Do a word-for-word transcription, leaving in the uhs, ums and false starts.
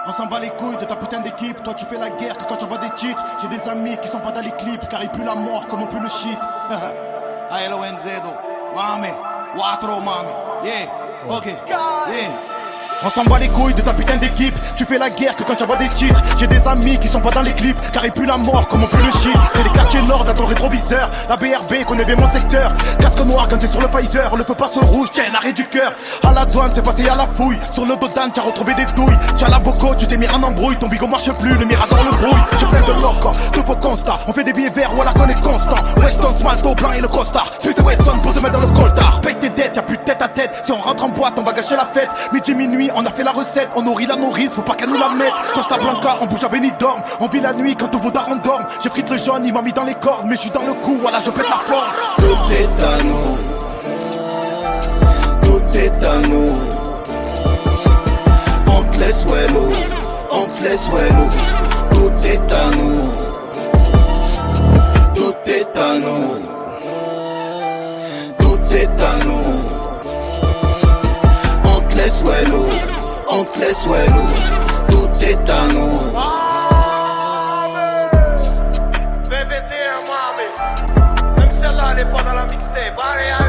On s'en bat les couilles de ta putain d'équipe. Toi tu fais la guerre que quand j'envoie des titres. J'ai des amis qui sont pas dans les clips car ils puent la mort comme on pue le shit. A L O N Z O Mame, Watro mame. Yeah, ok, yeah. On s'en bat les couilles de ta putain d'équipe. Tu fais la guerre que quand j'envoie des titres. J'ai des amis qui sont pas dans les clips car ils puent la mort comme on pue le shit. C'est les quartiers nord dans ton rétroviseur. La B R B connaît bien mon secteur. Casque noir quand t'es sur le Pfizer. Le feu passe au rouge, tiens l'arrêt du cœur. À la douane c'est passé à la fouille. Sur le dos d'âne t'as retrouvé des douilles. T'as la boco, tu t'es mis en embrouille. Ton bigot marche plus, le mirador le brouille. J'ai plein de loco, de faux constats. On fait des billets verts, voilà qu'on est constant. Weston, Smalto, blanc et le costard. Puis c'est Weston pour te mettre dans le coltard. Paye tes dettes, y'a plus de tête à tête. Si on rentre en boîte, on va gâcher la fête. Midi, minuit, on a fait la recette. On nourrit la nourrice, faut pas qu'elle nous la mette. Costa Blanca, on bouge à Benidorm. On vit la nuit quand tous vos darons dorment. J'ai frite le jaune, il m'a mis dans les cordes. Mais je suis dans le coup, voilà, je pète la forme. Tout est à nous. Tout est à nous. On te laisse wello. On te laisse wello. Tout est à nous. Tout est à nous. Tout est à nous. On te laisse wello. On te laisse wello. Tout est à nous. V V T, mami. Même celle-là, elle est pas dans la mixtape. Allez, allez.